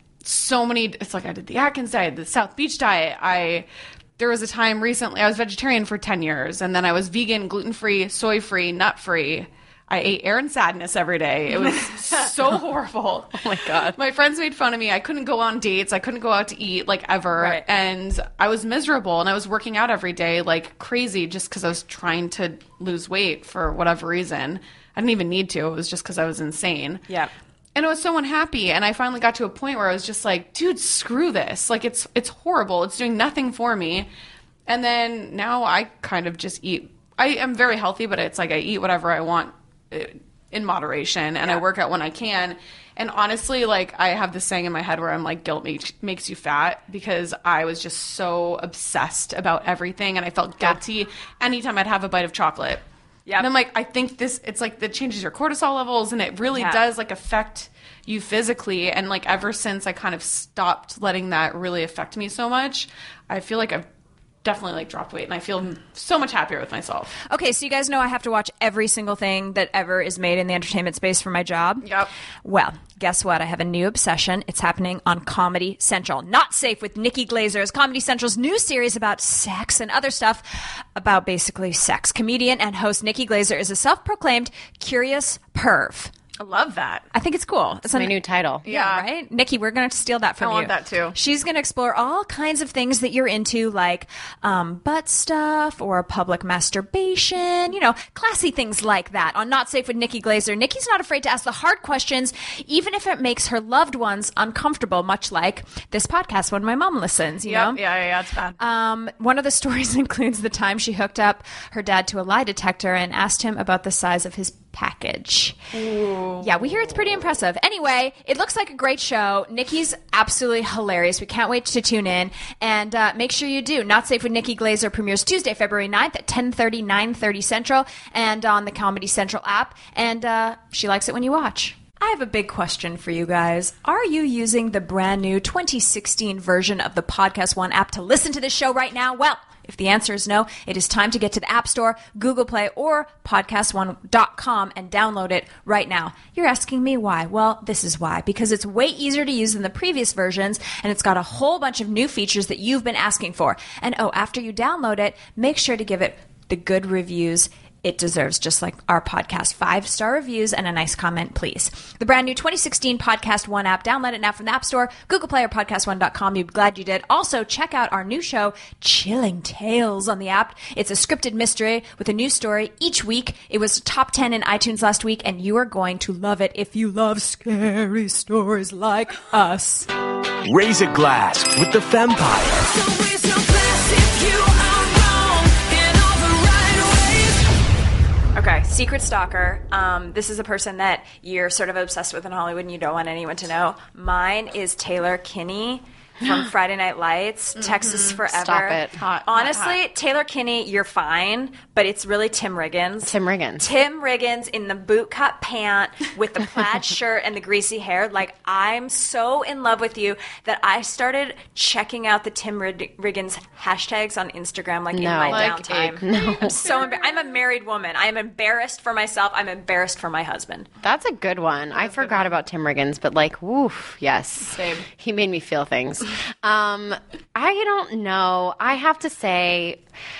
so many. It's like I did the Atkins diet, the South Beach diet. I There was a time recently, I was vegetarian for ten years, and then I was vegan, gluten-free, soy-free, nut-free. I ate air and sadness every day. It was so horrible. Oh, my God. My friends made fun of me. I couldn't go on dates. I couldn't go out to eat, like, ever. Right. And I was miserable, and I was working out every day like crazy just because I was trying to lose weight for whatever reason. I didn't even need to. It was just because I was insane. Yeah. And I was so unhappy, and I finally got to a point where I was just like, dude, screw this. Like, it's it's horrible. It's doing nothing for me. And then now I kind of just eat. I am very healthy, but it's like I eat whatever I want in moderation, and yeah. I work out when I can. And honestly, like, I have this saying in my head where I'm like, guilt makes, makes you fat, because I was just so obsessed about everything, and I felt guilty yeah. anytime I'd have a bite of chocolate. Yeah, and I'm like, I think this, it's like that changes your cortisol levels, and it really yeah. does like affect you physically. And like ever since I kind of stopped letting that really affect me so much, I feel like I've definitely like dropped weight, and I feel so much happier with myself. Okay, so you guys know I have to watch every single thing that ever is made in the entertainment space for my job. Yep. Well, guess what? I have a new obsession. It's happening on Comedy Central. Not Safe with Nikki Glazer is Comedy Central's new series about sex and other stuff about basically sex. Comedian and host Nikki Glazer is a self-proclaimed curious perv. I love that. I think it's cool. It's my an, new title. Yeah, yeah, right? Nikki, we're going to steal that from I you. I want that too. She's going to explore all kinds of things that you're into, like um, butt stuff or public masturbation, you know, classy things like that. On Not Safe with Nikki Glazer, Nikki's not afraid to ask the hard questions, even if it makes her loved ones uncomfortable, much like this podcast when my mom listens, you yep. know? Yeah, yeah, yeah, it's bad. Um, one of the stories includes the time she hooked up her dad to a lie detector and asked him about the size of his package. Ooh. Yeah, we hear it's pretty impressive. Anyway, it looks like a great show. Nikki's absolutely hilarious. We can't wait to tune in. And uh, make sure you do. Not Safe with Nikki Glazer premieres Tuesday, February ninth at ten thirty, nine thirty Central and on the Comedy Central app. And uh, she likes it when you watch. I have a big question for you guys. Are you using the brand new twenty sixteen version of the Podcast One app to listen to this show right now? Well, if the answer is no, it is time to get to the App Store, Google Play, or podcast one dot com and download it right now. You're asking me why? Well, this is why. Because it's way easier to use than the previous versions, and it's got a whole bunch of new features that you've been asking for. And oh, after you download it, make sure to give it the good reviews it deserves, just like our podcast. Five-star reviews and a nice comment, please. The brand new twenty sixteen Podcast One app. Download it now from the App Store, Google Play, or podcast one dot com. You'd be glad you did. Also, check out our new show, Chilling Tales, on the app. It's a scripted mystery with a new story each week. It was top ten in iTunes last week, and you are going to love it if you love scary stories like us. Raise a glass with the Fempire. Okay, Secret Stalker. Um, this is a person that you're sort of obsessed with in Hollywood and you don't want anyone to know. Mine is Taylor Kinney from Friday Night Lights, mm-hmm. Texas Forever. Stop it. Hot, Honestly, hot, hot. Taylor Kinney, you're fine, but it's really Tim Riggins. Tim Riggins. Tim Riggins in the bootcut pant with the plaid shirt and the greasy hair. Like, I'm so in love with you that I started checking out the Tim Rig- Riggins hashtags on Instagram, like, no. in my like downtime. A, no. I'm so embar- I'm a married woman. I am embarrassed for myself. I'm embarrassed for my husband. That's a good one. I forgot about Tim Riggins, but like, woof, yes. Same. He made me feel things. Um, I don't know. I have to say,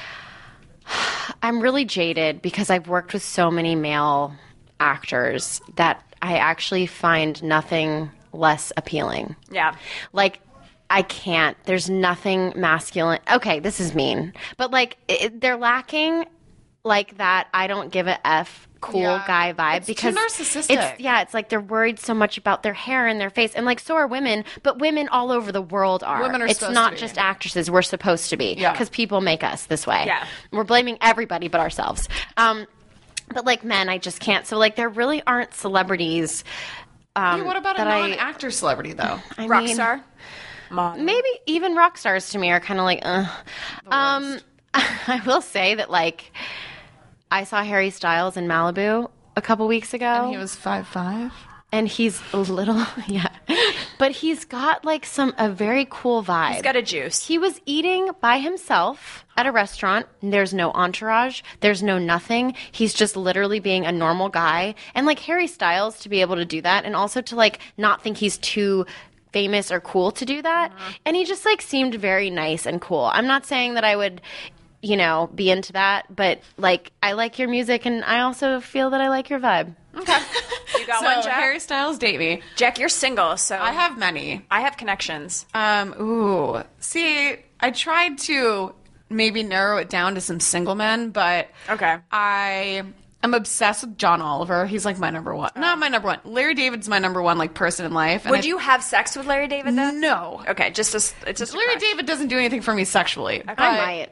I'm really jaded because I've worked with so many male actors that I actually find nothing less appealing. Yeah. Like, I can't. There's nothing masculine. Okay, this is mean. But, like, it, they're lacking, like, that I don't give a F cool Yeah. guy vibe. It's because too narcissistic. It's, yeah, it's like they're worried so much about their hair and their face. And, like, so are women. But women all over the world are. Women are It's supposed not to be. just actresses. We're supposed to be. Yeah. Because people make us this way. Yeah. We're blaming everybody but ourselves. Um, but, like, men, I just can't. So, like, there really aren't celebrities. Um, Hey, what about a that I- non-actor celebrity, though? I mean, Rockstar? Model. maybe even rock stars to me are kind of like, uh. Um, I will say that, like, I saw Harry Styles in Malibu a couple weeks ago. And he was five five. And he's a little, yeah. But he's got, like, some, a very cool vibe. He's got a juice. He was eating by himself at a restaurant. There's no entourage. There's no nothing. He's just literally being a normal guy. And, like, Harry Styles to be able to do that and also to, like, not think he's too famous or cool to do that. Uh-huh. And he just, like, seemed very nice and cool. I'm not saying that I would, you know, be into that, but, like, I like your music and I also feel that I like your vibe. Okay. You got So, one, Jack? Harry Styles, date me. Jack, you're single, so I have many. I have connections. Um, ooh. See, I tried to maybe narrow it down to some single men, but Okay. I am obsessed with John Oliver. He's like my number one. Not my number one. Larry David's my number one, like, person in life. And Would I- you have sex with Larry David, though? No. Okay, just a, it's just a Larry crush. David doesn't do anything for me sexually. but- I might.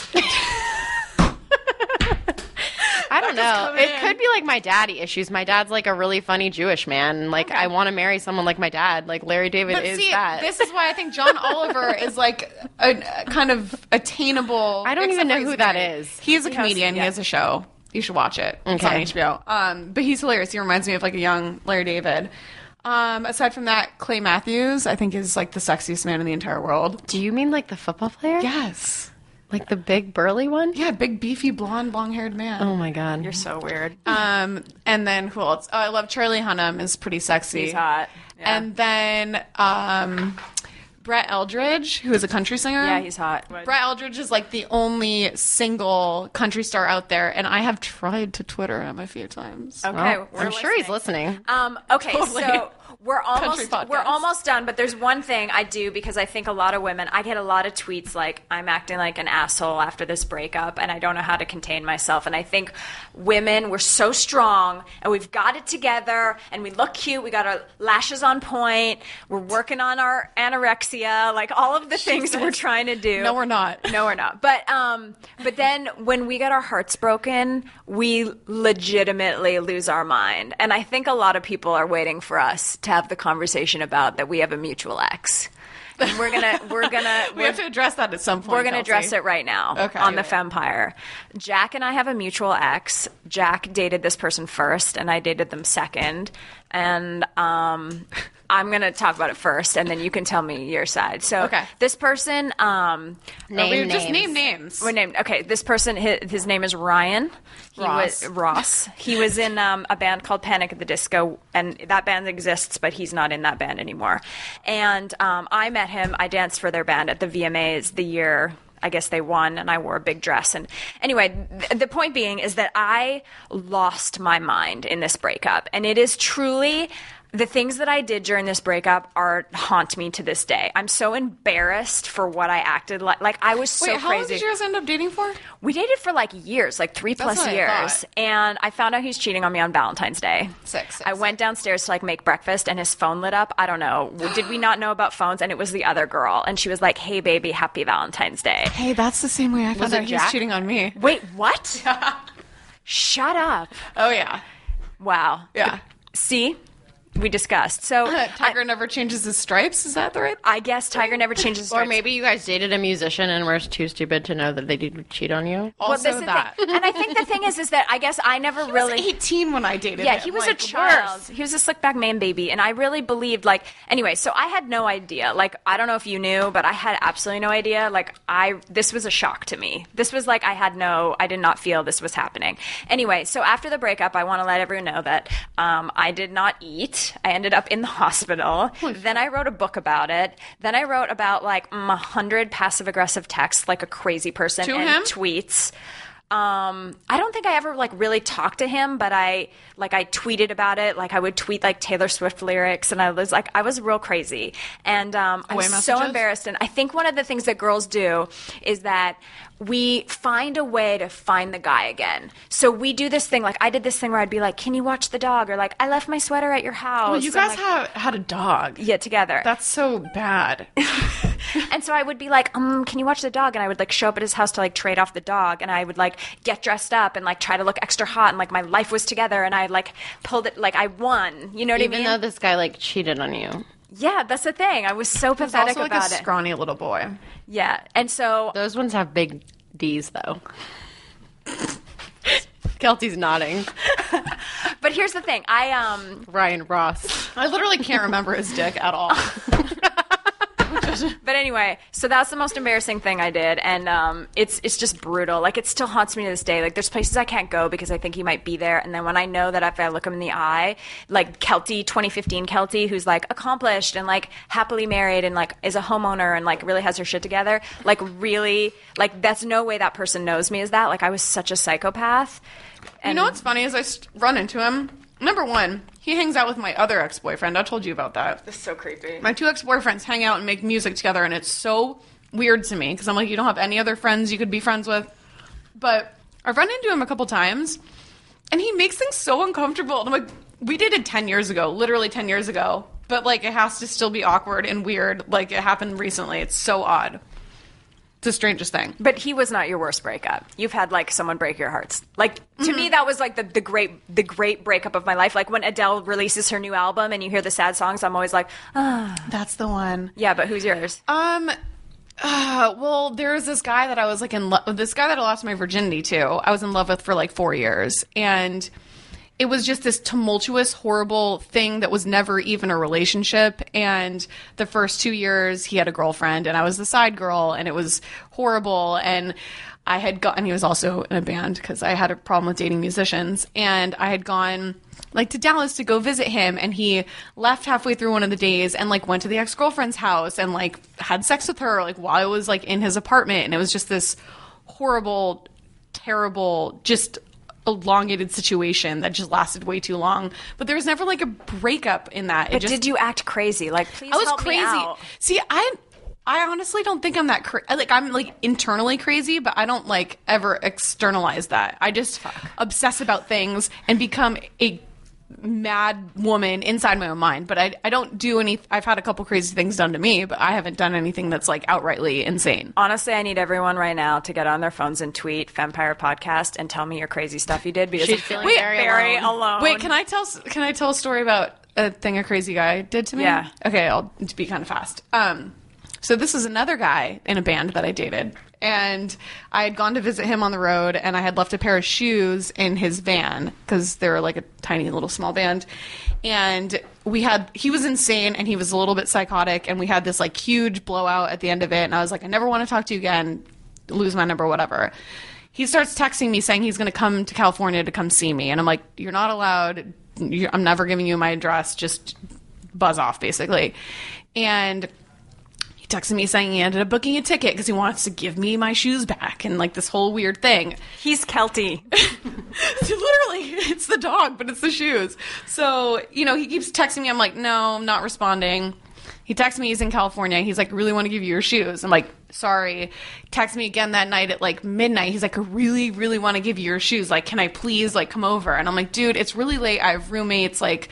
I don't know. coming It in. could be like my daddy issues. My dad's like a really funny Jewish man. And, like, I want to marry someone like my dad. Like, Larry David But is see, that. this is why I think John Oliver is like a, a kind of attainable. I don't except even know for he's who that married. is. He is a He has- comedian. yeah. He has a show. You should watch it. It's on Okay. H B O. Um, but he's hilarious. He reminds me of like a young Larry David. Um, aside from that, Clay Matthews, I think, is like the sexiest man in the entire world. Do you mean like the football player? Yes. Like the big burly one? Yeah, big, beefy, blonde, long-haired man. Oh my God. You're so weird. Um, and then who else? Oh, I love Charlie Hunnam. Is pretty sexy. He's hot. Yeah. And then um, Brett Eldridge, who is a country singer. Yeah, he's hot. Brett Eldridge is like the only single country star out there, and I have tried to Twitter him a few times. Okay, Well, we're I'm sure he's listening. Um, okay, Totally. so we're almost podcast. we're almost done, but there's one thing I do because I think a lot of women, I get a lot of tweets like I'm acting like an asshole after this breakup and I don't know how to contain myself. And I think women, we're so strong and we've got it together and we look cute, we got our lashes on point, we're working on our anorexia, like all of the things we're trying to do. No, we're not. No, we're not. But um, but then when we get our hearts broken, we legitimately lose our mind. And I think a lot of people are waiting for us to have the conversation about that we have a mutual ex. And we're gonna we're gonna we have to address that at some point. we're gonna Kelsey. address it right now Okay. on the Fempire. Jack and I have a mutual ex. Jack dated this person first, and I dated them second. And um, I'm gonna talk about it first, and then you can tell me your side. So Okay. this person, um, Name we names. just name names. we're named. Okay, this person, his, his name is Ryan. He Ross. was Ross. He was in um, a band called Panic at the Disco, and that band exists, but he's not in that band anymore. And um, I met him. I danced for their band at the V M As the year I guess they won, and I wore a big dress. And anyway, th- the point being is that I lost my mind in this breakup, and it is truly. The things that I did during this breakup are haunt me to this day. I'm so embarrassed for what I acted like. Like I was so Wait, how crazy. long did you guys end up dating for? We dated for like years, like three plus what I years. thought. And I found out he was cheating on me on Valentine's Day. Sick, sick, I went downstairs to like make breakfast and his phone lit up. I don't know. Did we not know about phones? And it was the other girl. And she was like, "Hey baby, happy Valentine's Day." Hey, that's the same way I found it out he's Jack? cheating on me. Wait, what? Shut up. Oh yeah, Wow. yeah. See? We discussed. So Tiger I, never changes his stripes. Is that the right? I guess Tiger never changes his Or stripes. maybe you guys dated a musician and were too stupid to know that they did cheat on you. Also well, this is the that. thing. And I think the thing is, is that I guess I never He really. was eighteen when I dated Yeah, him. he was Like, a child. worse. He was a slick back man baby. And I really believed, like, anyway, so I had no idea. Like, I don't know if you knew, but I had absolutely no idea. Like, I, this was a shock to me. This was like, I had no, I did not feel this was happening. Anyway, so after the breakup, I want to let everyone know that um, I did not eat. I ended up in the hospital. Then I wrote a book about it. Then I wrote about, like, a hundred passive aggressive texts, like a crazy person, To and him? tweets. Um, I don't think I ever like really talked to him, but I like I tweeted about it. Like I would tweet like Taylor Swift lyrics, and I was like I was real crazy, and um, I was Away so messages? embarrassed. And I think one of the things that girls do is that we find a way to find the guy again. So we do this thing. Like I did this thing where I'd be like, "Can you watch the dog?" Or like, "I left my sweater at your house." Well, you And, guys like, have had a dog. yeah together. That's so bad. And so I would be like, um, can you watch the dog? And I would like show up at his house to like trade off the dog. And I would like get dressed up and like try to look extra hot. And like my life was together. And I like pulled it, like I won. You know what Even I though mean? this guy like cheated on you. Yeah, that's the thing. I was so He's pathetic also like about a it. scrawny little boy. Yeah. And so Those ones have big D's though. Kelty's nodding. but here's the thing. I um Ryan Ross. I literally can't remember his dick at all. But anyway, so that's the most embarrassing thing I did, and um, it's it's just brutal. Like it still haunts me to this day. Like there's places I can't go because I think he might be there, and then when I know that if I look him in the eye, like Kelty, twenty fifteen Kelty, who's like accomplished and like happily married and like is a homeowner and like really has her shit together, like really, like that's no way that person knows me as that. Like I was such a psychopath. And You know what's funny is I st- run into him. Number one, he hangs out with my other ex-boyfriend. I told you about that. It's so creepy. My two ex-boyfriends hang out and make music together, and it's so weird to me because I'm like, you don't have any other friends you could be friends with. But I've run into him a couple times, and he makes things so uncomfortable. And I'm like, we dated ten years ago, literally ten years ago. But, like, it has to still be awkward and weird. Like, it happened recently. It's so odd. It's the strangest thing. But he was not your worst breakup. You've had like someone break your hearts. Like to me, that was like the, the great the great breakup of my life. Like when Adele releases her new album and you hear the sad songs, I'm always like, ah, That's the one. yeah. But who's yours? Um, uh, well, there was this guy that I was like in love this guy that I lost my virginity to. I was in love with for like four years. And it was just this tumultuous, horrible thing that was never even a relationship. And the first two years, he had a girlfriend, and I was the side girl, and it was horrible. And I had gone, and he was also in a band because I had a problem with dating musicians. And I had gone like to Dallas to go visit him, and he left halfway through one of the days and like went to the ex-girlfriend's house and like had sex with her like while I was like in his apartment. And it was just this horrible, terrible, just elongated situation that just lasted way too long. But there was never like a breakup in that. But it just, did you act crazy? Like, please I was help crazy. me out. See, I I honestly don't think I'm that crazy. Like, I'm like internally crazy, but I don't like ever externalize that. I just obsess about things and become a mad woman inside my own mind. But I, I don't do any. I've had a couple crazy things done to me, but I haven't done anything that's like outrightly insane. Honestly, I need everyone right now to get on their phones and tweet Fempire Podcast and tell me your crazy stuff you did, because She's I'm feeling feeling very very alone. alone. Wait, can I tell? Can I tell a story about a thing a crazy guy did to me? Yeah. Okay, I'll be kind of fast. Um, so this is another guy in a band that I dated, and I had gone to visit him on the road, and I had left a pair of shoes in his van because they were like a tiny little small band, and we had he was insane and he was a little bit psychotic, and we had this like huge blowout at the end of it, and I was like, I never want to talk to you again, lose my number, whatever. He starts texting me saying he's going to come to California to come see me, and I'm like, you're not allowed. You're, I'm never giving you my address. Just buzz off, basically. And he texted me saying he ended up booking a ticket because he wants to give me my shoes back, and like this whole weird thing. He's Kelty. Literally, it's the dog, but it's the shoes. So, you know, he keeps texting me. I'm like, no, I'm not responding. He texts me he's in California. He's like, I really want to give you your shoes. I'm like, sorry. Text me again that night at like midnight. He's like, I really, really want to give you your shoes. Like, can I please like come over? And I'm like, dude, it's really late. I have roommates. Like,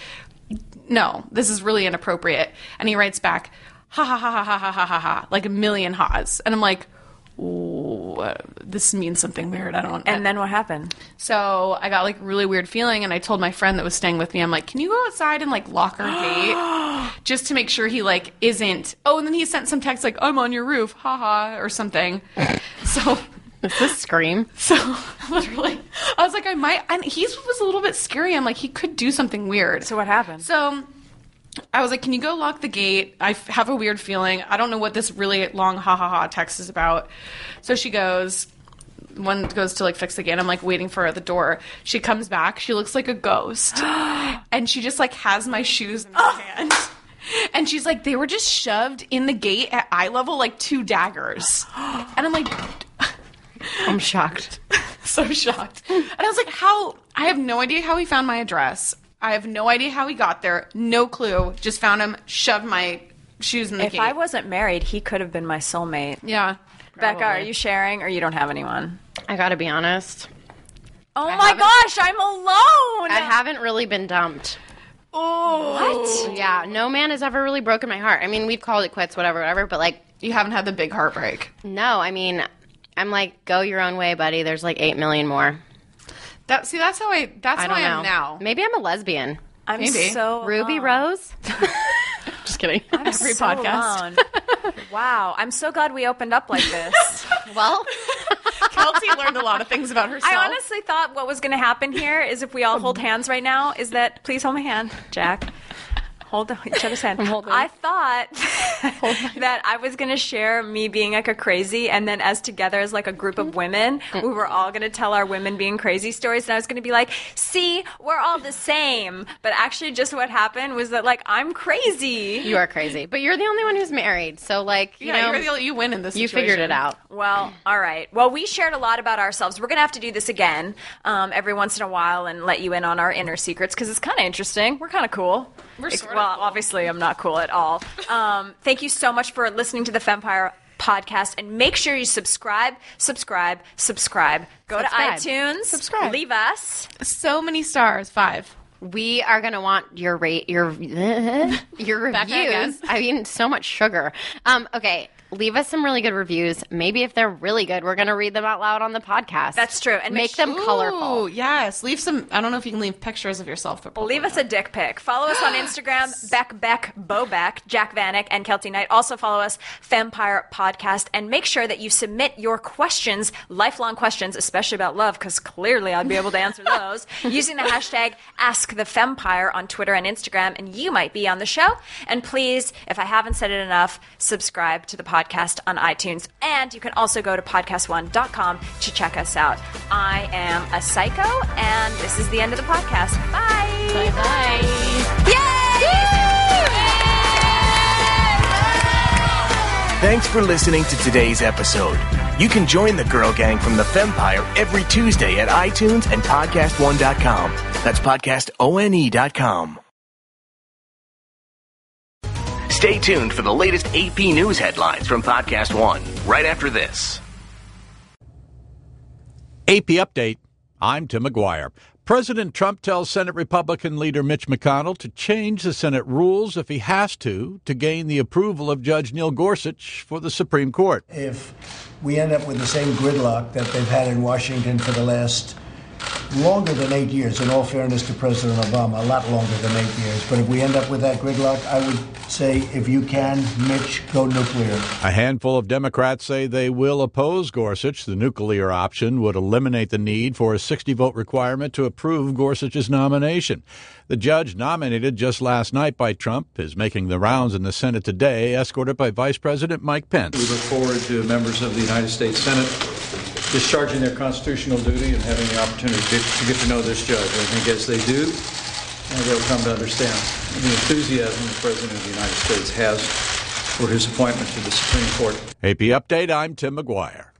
no, this is really inappropriate. And he writes back, ha ha ha ha ha ha ha ha ha, like a million ha's. And I'm like, ooh, uh, this means something weird. I don't. And then what happened? So I got like a really weird feeling, and I told my friend that was staying with me, I'm like, can you go outside and like lock our gate just to make sure he like isn't. Oh, and then he sent some text like, I'm on your roof, haha, or something. So. Is this Scream? So literally, I was like, I might. And he was a little bit scary. I'm like, he could do something weird. So what happened? So I was like, can you go lock the gate? I f- have a weird feeling. I don't know what this really long ha ha ha text is about. So she goes, one goes to like fix the gate. I'm like waiting for her at the door. She comes back. She looks like a ghost. And she just like has my shoes in her hand. And she's like, they were just shoved in the gate at eye level like two daggers. And I'm like, I'm shocked. so shocked. And I was like, how? I have no idea how he found my address. I have no idea how he got there. No clue. Just found him, shoved my shoes in the If gate. I wasn't married, he could have been my soulmate. Yeah. Becca, are you sharing, or you don't have anyone? I gotta be honest. Oh I my haven't- gosh, I'm alone! I haven't really been dumped. Oh. What? Yeah, no man has ever really broken my heart. I mean, we've called it quits, whatever, whatever, but like, You haven't had the big heartbreak. no, I mean, I'm like, go your own way, buddy. There's like eight million more. That see, that's how I. That's I how don't I know. am now. Maybe I'm a lesbian. I'm Maybe. so Ruby alone. Rose? Just kidding. I'm Every so podcast. alone. Wow, I'm so glad we opened up like this. Well, Kelsey learned a lot of things about herself. I honestly thought what was going to happen here is if we all hold hands right now, is that, please hold my hand, Jack. Hold each other's hand. I thought that I was going to share me being like a crazy, and then as together as like a group of women, we were all going to tell our women being crazy stories, and I was going to be like, see, we're all the same. But actually just what happened was that like, I'm crazy. you are crazy, but you're the only one who's married. So like, you yeah, know, you're the, you win in this. you situation. figured it out. Well, all right. Well, we shared a lot about ourselves. We're going to have to do this again um, every once in a while and let you in on our inner secrets because it's kind of interesting. We're kind of cool. We're Ex- sort of Well, cool. obviously, I'm not cool at all. Um, thank you so much for listening to the Fempire podcast, and make sure you subscribe, subscribe, subscribe. Go Subscribe. to iTunes, Subscribe. leave us. So many stars. Five. We are gonna want your rate, your your Becca again. reviews. I mean, so much sugar. Um, okay, leave us some really good reviews. Maybe if they're really good, we're gonna read them out loud on the podcast. That's true. And make make them Ooh, colorful. yes. Leave some. I don't know if you can leave pictures of yourself, but Leave us a dick pic. Follow us on Instagram, Beck Beck Bobeck, Jack Vanek, and Kelty Knight. Also follow us, Fempire Podcast, and make sure that you submit your questions, lifelong questions, especially about love, because clearly I'd be able to answer those, using the hashtag AskTheFempire on Twitter and Instagram, and you might be on the show. And please, if I haven't said it enough, subscribe to the podcast on iTunes, and you can also go to podcast one dot com to check us out. I am a psycho, and this is the end of the podcast. Bye. Bye bye. Yay! Thanks for listening to today's episode. You can join the Girl Gang from the Fempire every Tuesday at iTunes and podcast one dot com. That's podcast one dot com. Stay tuned for the latest A P News headlines from Podcast One, right after this. A P Update. I'm Tim McGuire. President Trump tells Senate Republican leader Mitch McConnell to change the Senate rules if he has to, to gain the approval of Judge Neil Gorsuch for the Supreme Court. If we end up with the same gridlock that they've had in Washington for the last longer than eight years, in all fairness to President Obama, a lot longer than eight years, but if we end up with that gridlock, I would say, if you can, Mitch, go nuclear. A handful of Democrats say they will oppose Gorsuch. The nuclear option would eliminate the need for a sixty-vote requirement to approve Gorsuch's nomination. The judge nominated just last night by Trump is making the rounds in the Senate today, escorted by Vice President Mike Pence. We look forward to members of the United States Senate discharging their constitutional duty and having the opportunity to, to get to know this judge. I think as they do, and they'll come to understand the enthusiasm the President of the United States has for his appointment to the Supreme Court. A P Update, I'm Tim McGuire.